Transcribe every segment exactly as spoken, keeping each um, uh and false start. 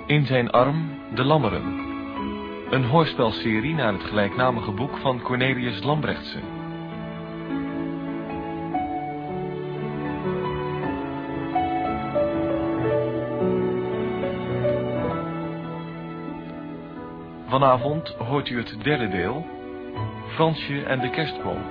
In zijn arm de Lammeren. Een hoorspelserie naar het gelijknamige boek van Cornelius Lambrechtse. Vanavond hoort u het derde deel, Fransje en de kerstboom.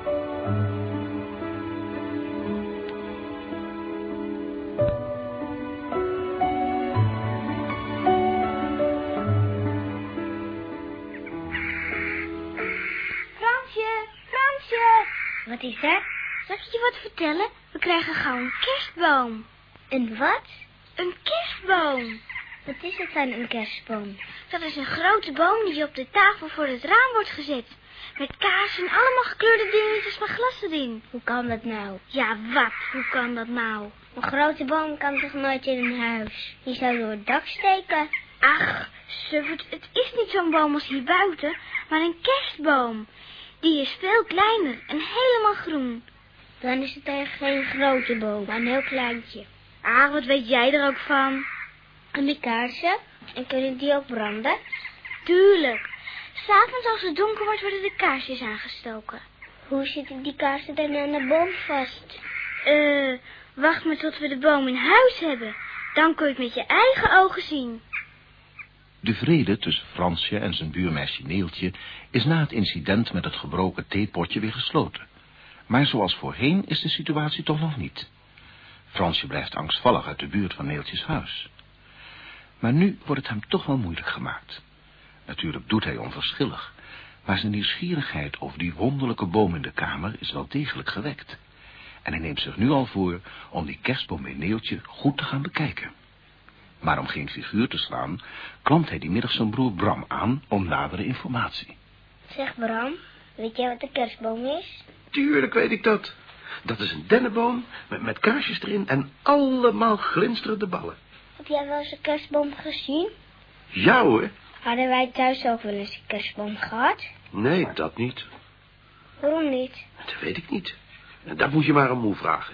Wat is dat? Zal ik je wat vertellen? We krijgen gauw een kerstboom. Een wat? Een kerstboom. Wat is het dan, een kerstboom? Dat is een grote boom die op de tafel voor het raam wordt gezet. Met kaarsen en allemaal gekleurde dingetjes van glas erin. Hoe kan dat nou? Ja, wat? Hoe kan dat nou? Een grote boom kan toch nooit in een huis? Die zou door het dak steken. Ach, suffert, het is niet zo'n boom als hier buiten, maar een kerstboom. Die is veel kleiner en helemaal groen. Dan is het echt geen grote boom, maar een heel kleintje. Ah, wat weet jij er ook van? En die kaarsen? En kunnen die ook branden? Tuurlijk. 'S'avonds als het donker wordt, worden de kaarsjes aangestoken. Hoe zitten die kaarsen dan aan de boom vast? Eh, uh, wacht maar tot we de boom in huis hebben. Dan kun je het met je eigen ogen zien. De vrede tussen Fransje en zijn buurmeisje Neeltje is na het incident met het gebroken theepotje weer gesloten. Maar zoals voorheen is de situatie toch nog niet. Fransje blijft angstvallig uit de buurt van Neeltjes huis. Maar nu wordt het hem toch wel moeilijk gemaakt. Natuurlijk doet hij onverschillig, maar zijn nieuwsgierigheid over die wonderlijke boom in de kamer is wel degelijk gewekt. En hij neemt zich nu al voor om die kerstboom bij Neeltje goed te gaan bekijken. Maar om geen figuur te slaan, klampt hij die middag zijn broer Bram aan om nadere informatie. Zeg Bram, weet jij wat een kerstboom is? Tuurlijk weet ik dat. Dat is een dennenboom met, met kaarsjes erin en allemaal glinsterende ballen. Heb jij wel eens een kerstboom gezien? Ja hoor. Hadden wij thuis ook wel eens een kerstboom gehad? Nee, dat niet. Waarom niet? Dat weet ik niet. Dat moet je maar aan moe vragen.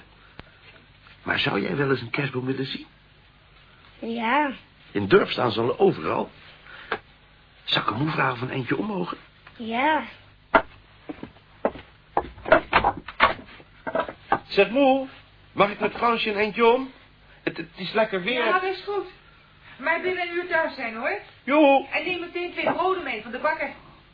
Maar zou jij wel eens een kerstboom willen zien? Ja. In het dorp staan ze al overal. Zal ik een moe vragen van eentje om mogen? Ja. Zeg moe, mag ik met Fransje een eentje om? Het, het is lekker weer. Ja, dat is goed. Maar binnen een uur thuis zijn hoor. Jo. En neem meteen twee broden mee van de bakker.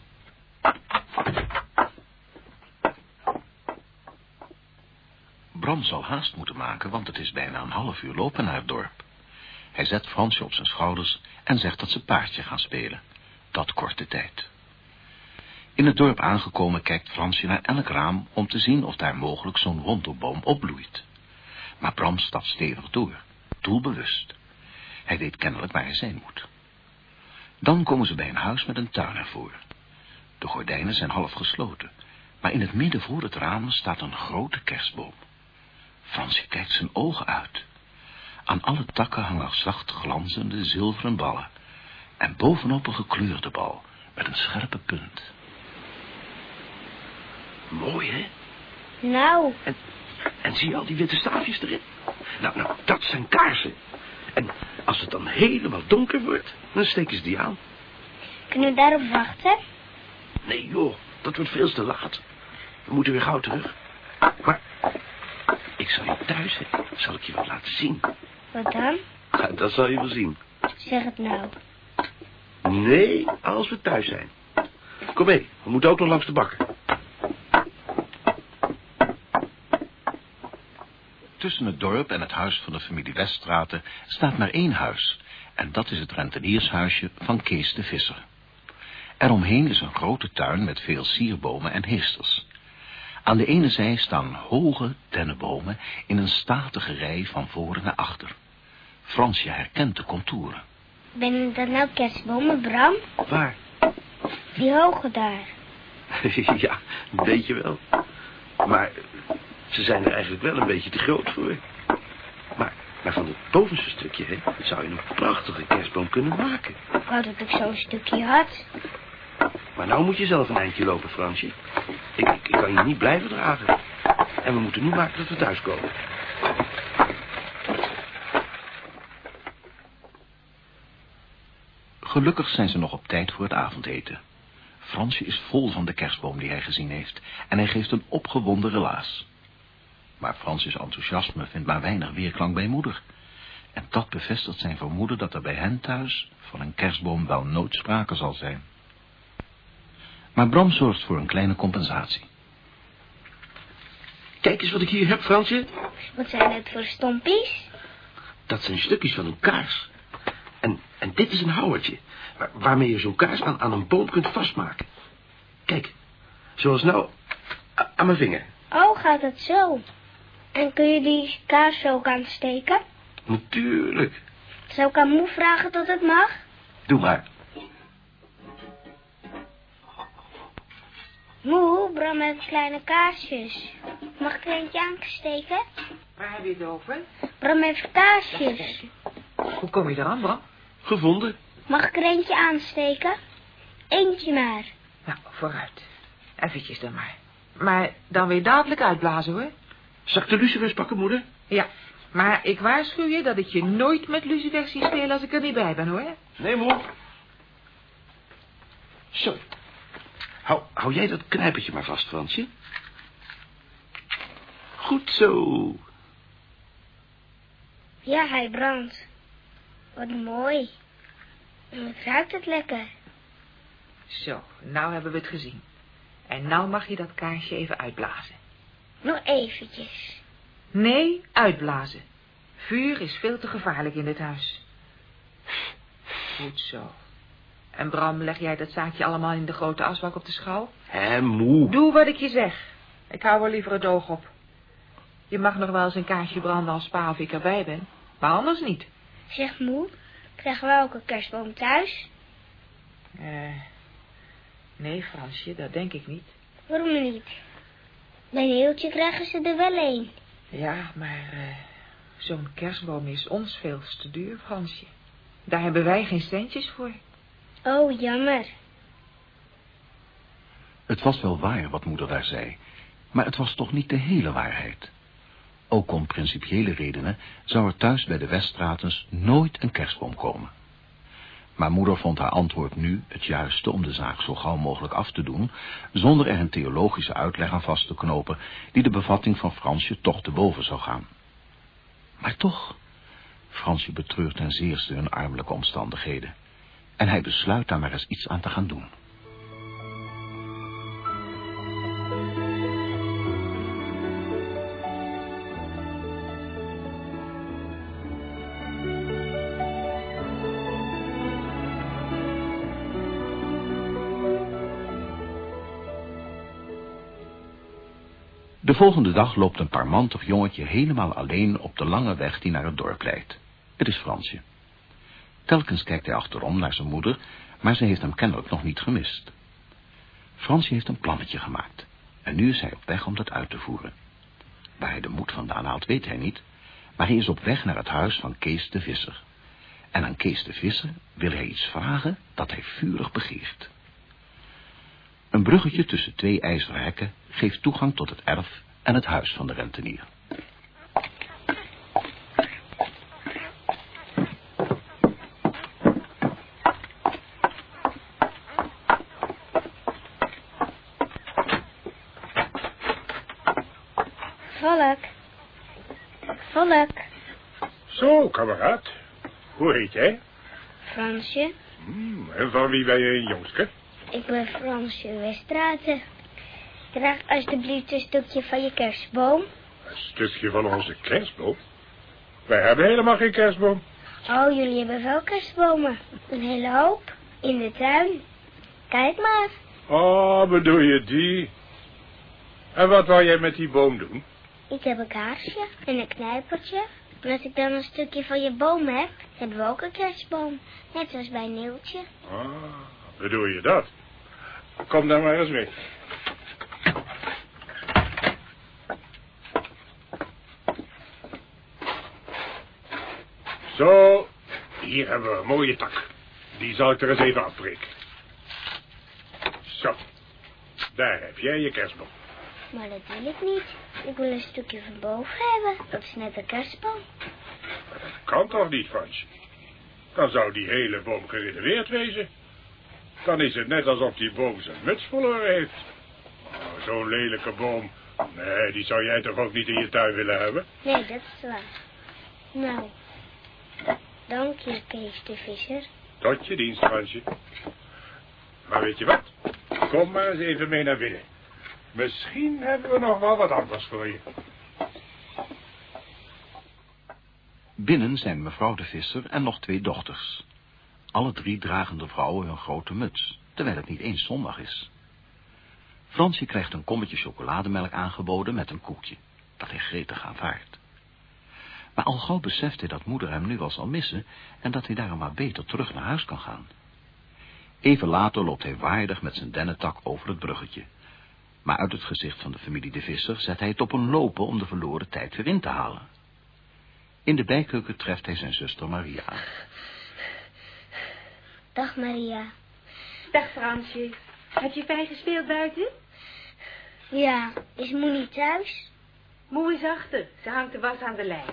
Bram zal haast moeten maken, want het is bijna een half uur lopen naar het dorp. Hij zet Fransje op zijn schouders en zegt dat ze paardje gaan spelen. Dat kort de tijd. In het dorp aangekomen kijkt Fransje naar elk raam om te zien of daar mogelijk zo'n wonderboom opbloeit. Maar Bram stapt stevig door, doelbewust. Hij weet kennelijk waar hij zijn moet. Dan komen ze bij een huis met een tuin ervoor. De gordijnen zijn half gesloten, maar in het midden voor het raam staat een grote kerstboom. Fransje kijkt zijn ogen uit. Aan alle takken hangen zacht glanzende zilveren ballen en bovenop een gekleurde bal met een scherpe punt. Mooi, hè? Nou. En, en zie je al die witte staafjes erin? Nou, nou, dat zijn kaarsen. En als het dan helemaal donker wordt, dan steken ze die aan. Kunnen we daarop wachten? Nee, joh, dat wordt veel te laat. We moeten weer gauw terug. Maar ik zal je thuis hebben. Zal ik je wat laten zien? Wat dan? Ja, dat zal je wel zien. Zeg het nou. Nee, als we thuis zijn. Kom mee, we moeten ook nog langs de bakker. Tussen het dorp en het huis van de familie Weststraten staat maar één huis, en dat is het renteniershuisje van Kees de Visser. Eromheen is een grote tuin met veel sierbomen en heesters. Aan de ene zij staan hoge dennenbomen in een statige rij van voren naar achter. Fransje herkent de contouren. Ben dat nou kerstbomen, Bram? Waar? Die hoge daar. Ja, een beetje wel. Maar ze zijn er eigenlijk wel een beetje te groot voor. Maar, maar van het bovenste stukje, hè, zou je een prachtige kerstboom kunnen maken. Ik wou dat ik zo'n stukje had. Maar nou moet je zelf een eindje lopen, Fransje. Ik, ik, ik kan je niet blijven dragen. En we moeten nu maken dat we thuiskomen. Gelukkig zijn ze nog op tijd voor het avondeten. Fransje is vol van de kerstboom die hij gezien heeft en hij geeft een opgewonden relaas. Maar Fransjes enthousiasme vindt maar weinig weerklank bij moeder. En dat bevestigt zijn vermoeden dat er bij hen thuis van een kerstboom wel nooit sprake zal zijn. Maar Bram zorgt voor een kleine compensatie. Kijk eens wat ik hier heb, Fransje. Wat zijn het voor stompies? Dat zijn stukjes van een kaars. En, en dit is een houwertje, waar, waarmee je zo'n kaars aan, aan een boom kunt vastmaken. Kijk, zoals nou a, aan mijn vinger. Oh, gaat het zo? En kun je die kaars ook aansteken? Natuurlijk. Zou ik aan moe vragen dat het mag? Doe maar. Moe, Bram heeft kleine kaarsjes. Mag ik er eentje aansteken? Waar heb je het over? Bram heeft kaarsjes. Hoe kom je eraan, Bram? Gevonden. Mag ik er eentje aansteken? Eentje maar. Nou, vooruit. Eventjes dan maar. Maar dan weer dadelijk uitblazen, hoor. Zal ik de lucifers pakken, moeder? Ja, maar ik waarschuw je dat ik je nooit met lucifers zie spelen als ik er niet bij ben, hoor. Nee, moe. Zo. Hou, hou jij dat knijpertje maar vast, Fransje. Goed zo. Ja, hij brandt. Wat mooi. En wat ruikt het lekker. Zo, nou hebben we het gezien. En nou mag je dat kaarsje even uitblazen. Nog eventjes. Nee, uitblazen. Vuur is veel te gevaarlijk in dit huis. Goed zo. En Bram, leg jij dat zaakje allemaal in de grote asbak op de schouw? Hé, moe. Doe wat ik je zeg. Ik hou wel liever het oog op. Je mag nog wel eens een kaarsje branden als pa of ik erbij ben. Maar anders niet. Zeg moe, krijgen we ook een kerstboom thuis? Eh, nee, Fransje, dat denk ik niet. Waarom niet? Bij Neeltje krijgen ze er wel een. Ja, maar uh, zo'n kerstboom is ons veel te duur, Fransje. Daar hebben wij geen centjes voor. Oh, jammer. Het was wel waar wat moeder daar zei, maar het was toch niet de hele waarheid. Ook om principiële redenen zou er thuis bij de Weststratens nooit een kerstboom komen. Maar moeder vond haar antwoord nu het juiste om de zaak zo gauw mogelijk af te doen, zonder er een theologische uitleg aan vast te knopen, die de bevatting van Fransje toch te boven zou gaan. Maar toch, Fransje betreurt ten zeerste hun armelijke omstandigheden, en hij besluit daar maar eens iets aan te gaan doen. De volgende dag loopt een parmantig jongetje helemaal alleen op de lange weg die naar het dorp leidt. Het is Fransje. Telkens kijkt hij achterom naar zijn moeder, maar ze heeft hem kennelijk nog niet gemist. Fransje heeft een plannetje gemaakt en nu is hij op weg om dat uit te voeren. Waar hij de moed vandaan haalt weet hij niet, maar hij is op weg naar het huis van Kees de Visser. En aan Kees de Visser wil hij iets vragen dat hij vurig begeert. Een bruggetje tussen twee ijzeren hekken geeft toegang tot het erf en het huis van de rentenier. Volk. Volk. Zo, kameraad. Hoe heet jij? Fransje. Hmm, en van wie ben je een jongske? Ik ben Fransje Weststraten. Draag alsjeblieft een stukje van je kerstboom. Een stukje van onze kerstboom? Wij hebben helemaal geen kerstboom. Oh, jullie hebben wel kerstbomen. Een hele hoop. In de tuin. Kijk maar. Oh, bedoel je die? En wat wou jij met die boom doen? Ik heb een kaarsje en een knijpertje. En als ik dan een stukje van je boom heb, hebben we ook een kerstboom. Net zoals bij Neeltje. Ah, bedoel je dat? Kom dan maar eens mee. Zo, hier hebben we een mooie tak. Die zal ik er eens even afbreken. Zo, daar heb jij je kerstboom. Maar dat wil ik niet. Ik wil een stukje van boven hebben. Dat is net een kerstboom. Dat kan toch niet, Fransje? dan zou die hele boom geredeneerd wezen. Dan is het net alsof die boom zijn muts verloren heeft. Oh, zo'n lelijke boom. Nee, die zou jij toch ook niet in je tuin willen hebben? Nee, dat is waar. Nou, dank je, Kees de Visser. Tot je dienst, Fransje. Maar weet je wat? Kom maar eens even mee naar binnen. Misschien hebben we nog wel wat anders voor je. Binnen zijn mevrouw de Visser en nog twee dochters. Alle drie dragen de vrouwen hun grote muts, terwijl het niet eens zondag is. Fransje krijgt een kommetje chocolademelk aangeboden met een koekje, dat hij gretig aanvaardt. Maar al gauw beseft hij dat moeder hem nu wel zal missen en dat hij daarom maar beter terug naar huis kan gaan. Even later loopt hij waardig met zijn dennentak over het bruggetje. Maar uit het gezicht van de familie de Visser zet hij het op een lopen om de verloren tijd weer in te halen. In de bijkeuken treft hij zijn zuster Maria. Dag, Maria. Dag, Fransje. Heb je fijn gespeeld buiten? Ja, is Moe niet thuis? Moe is achter. Ze hangt de was aan de lijn.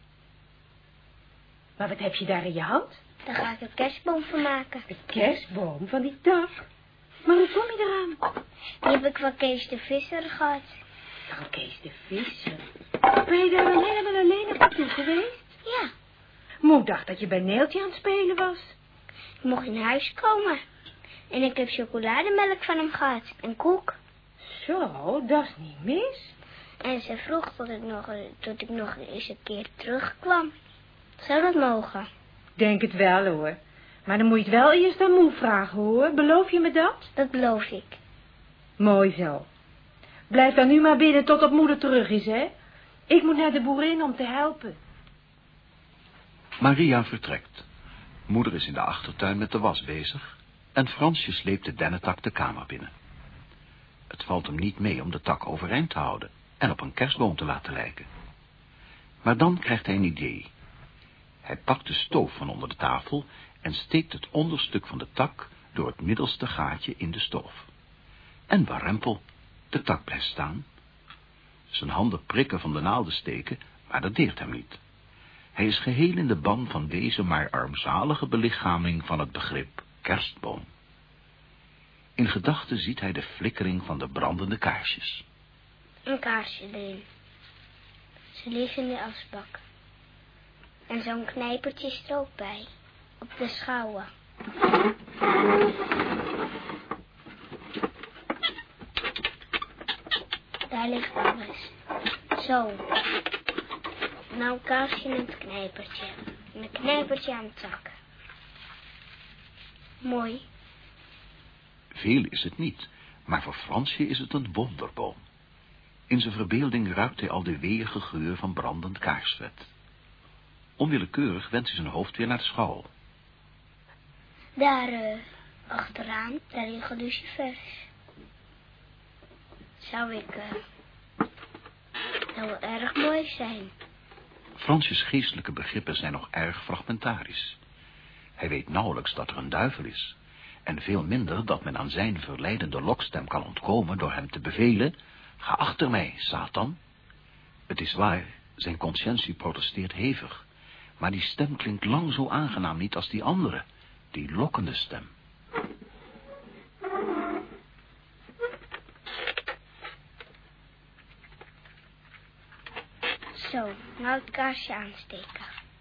Maar wat heb je daar in je hand? Daar ga ik een kerstboom van maken. De kerstboom van die tak. Maar hoe kom je eraan? Die heb ik van Kees de Visser gehad. Van Kees de Visser? Ben je daar helemaal alleen op naartoe geweest? Ja. Moe dacht dat je bij Neeltje aan het spelen was. Ik mocht in huis komen. En ik heb chocolademelk van hem gehad. En koek. Zo, dat is niet mis. En ze vroeg tot ik nog, tot ik nog eens een keer terugkwam. Zou dat mogen? Denk het wel, hoor. Maar dan moet je het wel eerst aan Moe vragen, hoor. Beloof je me dat? Dat beloof ik. Mooi zo. Blijf dan nu maar binnen tot op moeder terug is, hè? Ik moet naar de boerin om te helpen. Maria vertrekt. Moeder is in de achtertuin met de was bezig en Fransje sleept de dennentak de kamer binnen. Het valt hem niet mee om de tak overeind te houden en op een kerstboom te laten lijken. Maar dan krijgt hij een idee. Hij pakt de stoof van onder de tafel en steekt het onderstuk van de tak door het middelste gaatje in de stoof. En warempel, de tak blijft staan. Zijn handen prikken van de naalden steken, maar dat deert hem niet. Hij is geheel in de ban van deze maar armzalige belichaming van het begrip kerstboom. In gedachten ziet hij de flikkering van de brandende kaarsjes. Een kaarsje erin. Ze liggen in de asbak. En zo'n knijpertje is er ook bij. Op de schouwen. Daar ligt alles. Zo. Nou een kaarsje en het knijpertje. En een knijpertje aan het zakken. Mooi. Veel is het niet, maar voor Fransje is het een wonderboom. In zijn verbeelding ruikt hij al de weeige geur van brandend kaarsvet. Onwillekeurig wendt hij zijn hoofd weer naar de schouw. Daar, uh, achteraan, daar liggen lucifers. Zou ik, uh, zou wel erg mooi zijn. Fransjes geestelijke begrippen zijn nog erg fragmentarisch. Hij weet nauwelijks dat er een duivel is, en veel minder dat men aan zijn verleidende lokstem kan ontkomen door hem te bevelen: ga achter mij, Satan. Het is waar, zijn conscientie protesteert hevig, maar die stem klinkt lang zo aangenaam niet als die andere, die lokkende stem. Zo, nou het kaarsje aansteken.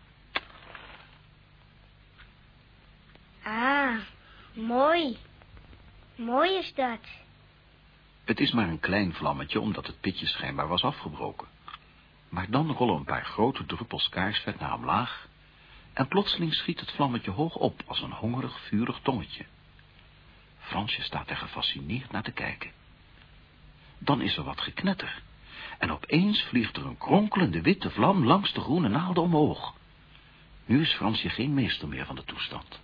Ah, mooi. Mooi is dat. Het is maar een klein vlammetje, omdat het pitje schijnbaar was afgebroken. Maar dan rollen een paar grote druppels kaarsvet naar omlaag, en plotseling schiet het vlammetje hoog op als een hongerig, vurig tongetje. Fransje staat er gefascineerd naar te kijken. Dan is er wat geknetter, en opeens vliegt er een kronkelende witte vlam langs de groene naalden omhoog. Nu is Fransje geen meester meer van de toestand.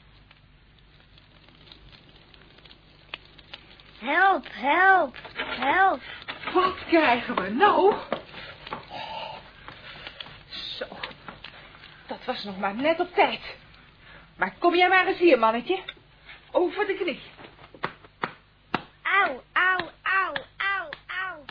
Help, help, help. Wat krijgen we nou? Oh, zo, dat was nog maar net op tijd. Maar kom jij maar eens hier, mannetje. Over de knie. Auw, auw, auw, auw, auw.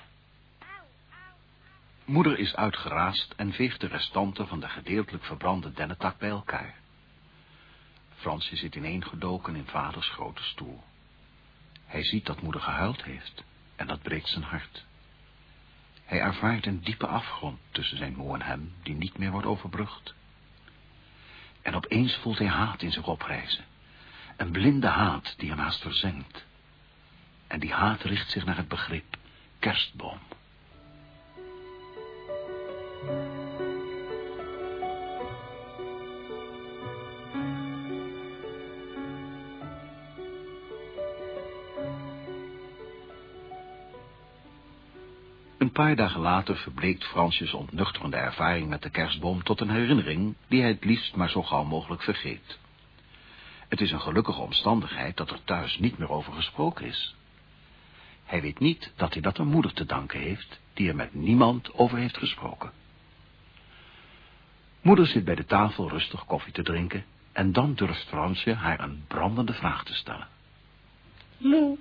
Moeder is uitgeraasd en veegt de restanten van de gedeeltelijk verbrande dennentak bij elkaar. Fransje zit ineengedoken in vaders grote stoel. Hij ziet dat moeder gehuild heeft en dat breekt zijn hart. Hij ervaart een diepe afgrond tussen zijn moe en hem, die niet meer wordt overbrugd. En opeens voelt hij haat in zich oprijzen. Een blinde haat die hem haast verzengt. En die haat richt zich naar het begrip kerstboom. Een paar dagen later verbleekt Fransjes ontnuchterende ervaring met de kerstboom tot een herinnering die hij het liefst maar zo gauw mogelijk vergeet. Het is een gelukkige omstandigheid dat er thuis niet meer over gesproken is. Hij weet niet dat hij dat aan moeder te danken heeft, die er met niemand over heeft gesproken. Moeder zit bij de tafel rustig koffie te drinken en dan durft Fransje haar een brandende vraag te stellen. Moe,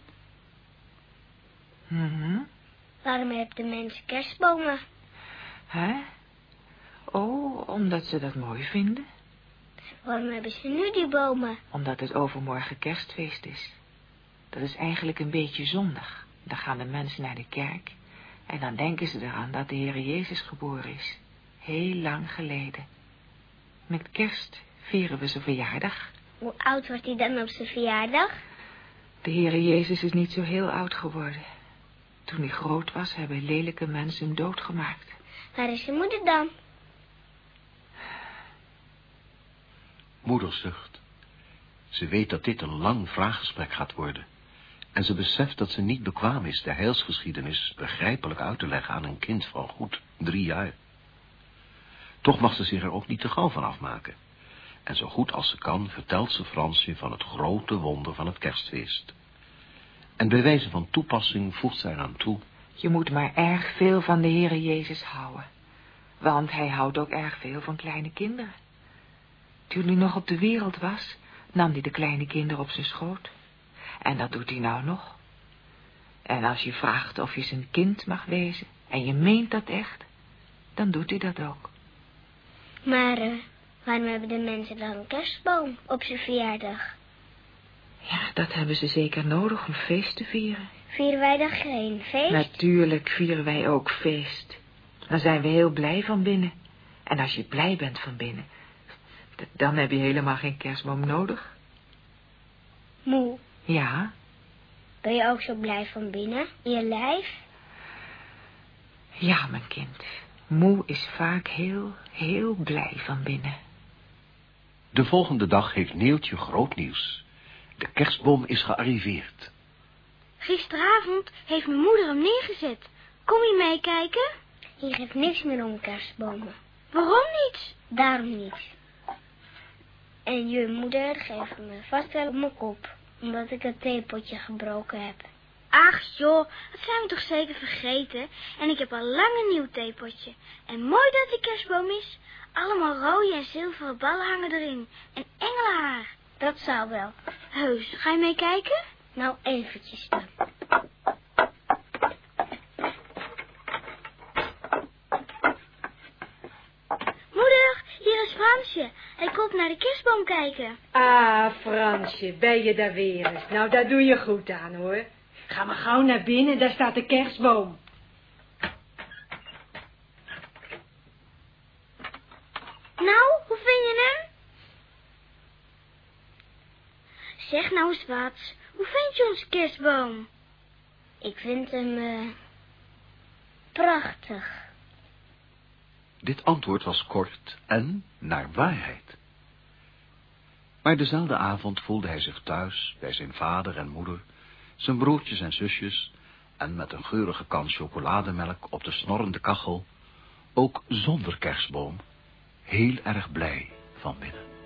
Mhm. waarom hebben de mensen kerstbomen? Hè? Oh, omdat ze dat mooi vinden. Waarom hebben ze nu die bomen? Omdat het overmorgen kerstfeest is. Dat is eigenlijk een beetje zondag. Dan gaan de mensen naar de kerk en dan denken ze eraan dat de Heer Jezus geboren is. Heel lang geleden. Met kerst vieren we zijn verjaardag. Hoe oud wordt hij dan op zijn verjaardag? De Heer Jezus is niet zo heel oud geworden. Toen hij groot was, hebben lelijke mensen hem doodgemaakt. Waar is zijn moeder dan? Moeder zucht. Ze weet dat dit een lang vraaggesprek gaat worden. En ze beseft dat ze niet bekwaam is de heilsgeschiedenis begrijpelijk uit te leggen aan een kind van goed drie jaar. Toch mag ze zich er ook niet te gauw van afmaken. En zo goed als ze kan vertelt ze Fransje van het grote wonder van het kerstfeest. En bij wijze van toepassing voegt zij eraan toe: Je moet maar erg veel van de Heere Jezus houden. Want hij houdt ook erg veel van kleine kinderen. Toen hij nog op de wereld was, nam hij de kleine kinderen op zijn schoot. En dat doet hij nou nog. En als je vraagt of je zijn kind mag wezen, en je meent dat echt, dan doet hij dat ook. Maar uh, waarom hebben de mensen dan een kerstboom op zijn verjaardag? Ja, dat hebben ze zeker nodig om feest te vieren. Vieren wij dan geen feest? Natuurlijk vieren wij ook feest. Dan zijn we heel blij van binnen. En als je blij bent van binnen, dan heb je helemaal geen kerstboom nodig. Moe, Ja, ben je ook zo blij van binnen, in je lijf? ja, mijn kind. Moe is vaak heel, heel blij van binnen. De volgende dag heeft Neeltje groot nieuws. De kerstboom is gearriveerd. Gisteravond heeft mijn moeder hem neergezet. Kom je meekijken? Hier geeft niks meer om kerstbomen. Waarom niet? Daarom niet. En je moeder geeft me vast wel op mijn kop, omdat ik het theepotje gebroken heb. Ach joh, dat zijn we toch zeker vergeten. En ik heb al lang een nieuw theepotje. En mooi dat die kerstboom is. Allemaal rode en zilveren ballen hangen erin. En engelenhaar. Dat zou wel. Heus, ga je mee kijken? Nou, eventjes dan. Moeder, hier is Fransje. Hij komt naar de kerstboom kijken. Ah, Fransje, ben je daar weer eens? Nou, daar doe je goed aan, hoor. Ga maar gauw naar binnen, daar staat de kerstboom. Nou, hoe vind je hem? Zeg nou eens wat. Hoe vind je onze kerstboom? Ik vind hem uh, prachtig. Dit antwoord was kort en naar waarheid. Maar dezelfde avond voelde hij zich thuis bij zijn vader en moeder, zijn broertjes en zusjes, en met een geurige kan chocolademelk op de snorrende kachel, ook zonder kerstboom, heel erg blij van binnen.